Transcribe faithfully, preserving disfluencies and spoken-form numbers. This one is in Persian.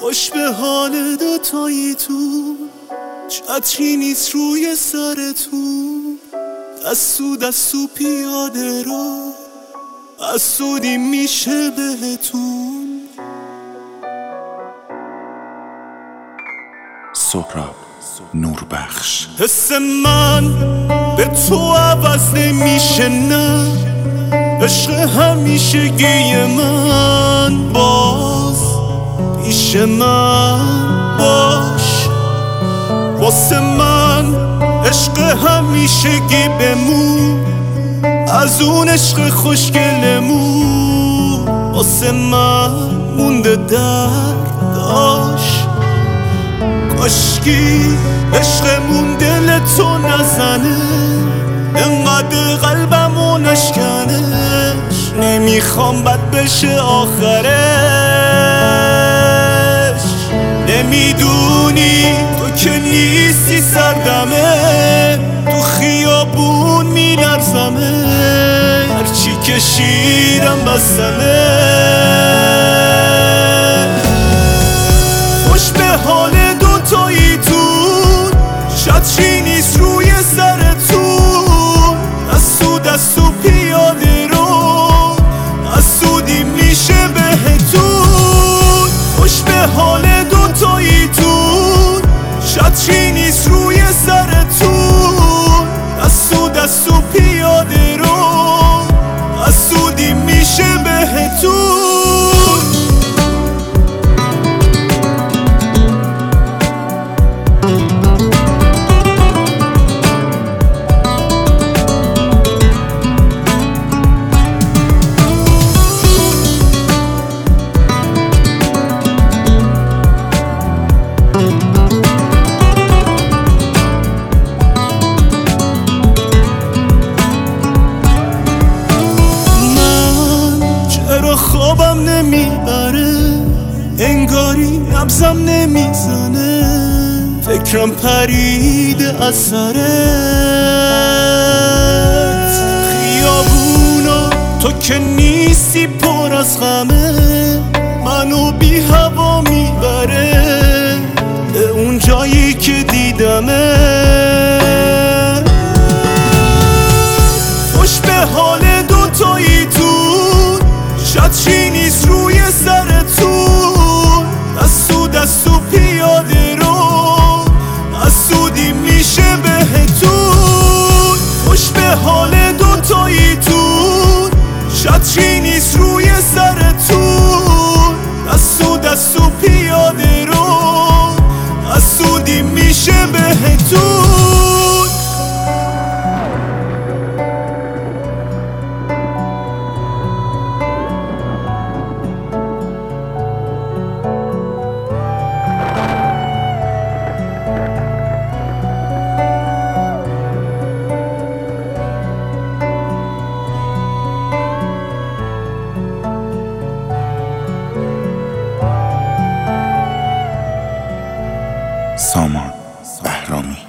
خوش به حال دوتایی تو، چتری نیست روی سرتون، دستو دستو پیاده رو حسودی میشه بهتون. سهراب نوربخش. حس من به تو عوض نمیشه، نه عشق همیشگی من، باز پیش من باش. واسه من عشق همیشگی بمون، از اون عشق خوشگلمون واسه من مونده درداش. کاشکی عشقمون دل تو نزنه، انقدر قلبمو نشکنش، نمیخوام بد بشه آخرش. نمیدونی تو که نیستی سردمه، تو خیابون میلرزمه، هرچی کشیدم بسمه. خوش به حال دوتایی تون، چتری نیست روی سرتون، دستو دستو پیاده رو حسودی میشه بهتون. خوش به حال دوتایی تون، چتری نیست روی سرتون، دستو دستو پیاده رو حسودی میشه بهتون. خوابم نمیبره، انگاری نبضم نمیزنه، فکرم پریده از سرت. خیابونا تو که نیستی پر از غمه، منو بی هوا میبره به اون جایی که دیدمه. خوش به حال دوتایی تون، چتری نیست روی سرتون، دستو دستو پیاده رو حسودی میشه بهتون. خوش به حال دوتایی تون، چتری نیست روی سرتون، دستو دستو پیاده رو حسودی میشه بهتون. سامان بهرامی.